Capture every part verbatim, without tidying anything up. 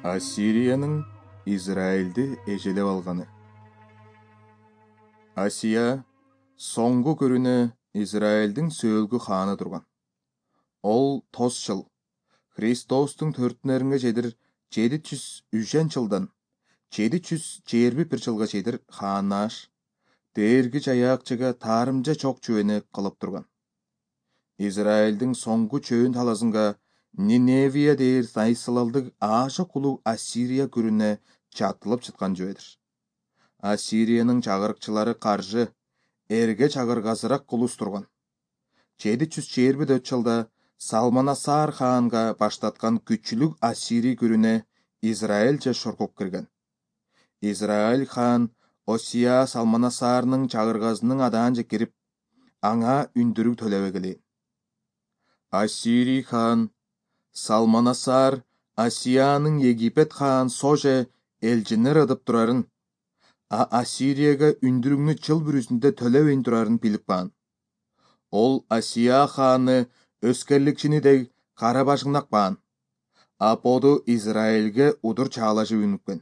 Ассирияның Израильді ежелеп алғаны. Асия соңғы көріні Израильдің сөөлгі ханы тұрған. Ол тос жыл, Христостың төртінеріңе жедір жеті жүз үшен жылдан жеті жүз жиырма бір жылға жедір ханаш, дергі жаяқчыға тарымжа чоқ чөйені қылып тұрған. Израильдің соңғы чөйін таласынға Ниневия дейір тайсылалдық ашы құлу Ассирия күріне чатылып жытқан жөйдір. Ассирияның чағырықчылары қаржы, әрге чағырғазырақ құлыс тұрған. жеті жүз жиырма төрт жылда Салманасар ханға баштатқан күчілік Ассирия күріне Израильже шұрқып кірген. Израиль хан Осия Салманасарының чағырғазының адаан жекеріп, аңа үндірік төлевегілі. Ассирий хан Салманасар Асияның Египет хан соже елжінер адып тұрарын, а Ассирияға үндірігіні чыл бүрісінде төлевейін тұрарын біліп баған. Ол Асия ханы өскерлікшіні дег қарабашыңнақ баған, а боду Израильге удыр чағалашы үнікпен.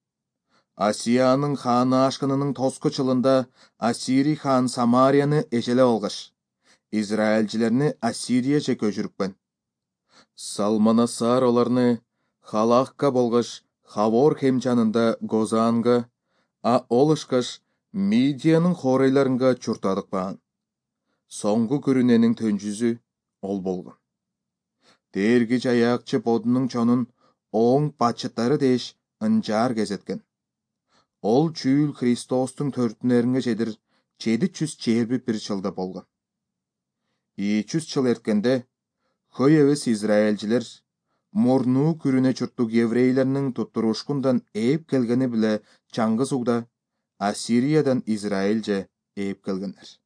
Асияның ханы ашқынының тосқы чылында Ассирий хан Самарияны ежеле олғыш, Израильчілеріні Ассирия же көжірікпен. Салманасар оларны Халаққа болғыш Хавор хемчанында Гозанға, а олышқаш Мидияның хорейларынға чұртадық баған. Соңғы көріненің төнжізі ол болған. Дергі жаяқчы бодының чонын оң бачыттары деш ынжар кезеткен. Ол чүйіл Христостың төртінеріңе жедір жеті жүз жиырма бір жылда болған. екі жүз жыл ерткенде хөй әвес Израильчілер морну күріне чұрттық еврейлерінің тұттырушқындан ейіп келгені біле чаңғы суғда Ассириядан Израильже ейіп келгенler.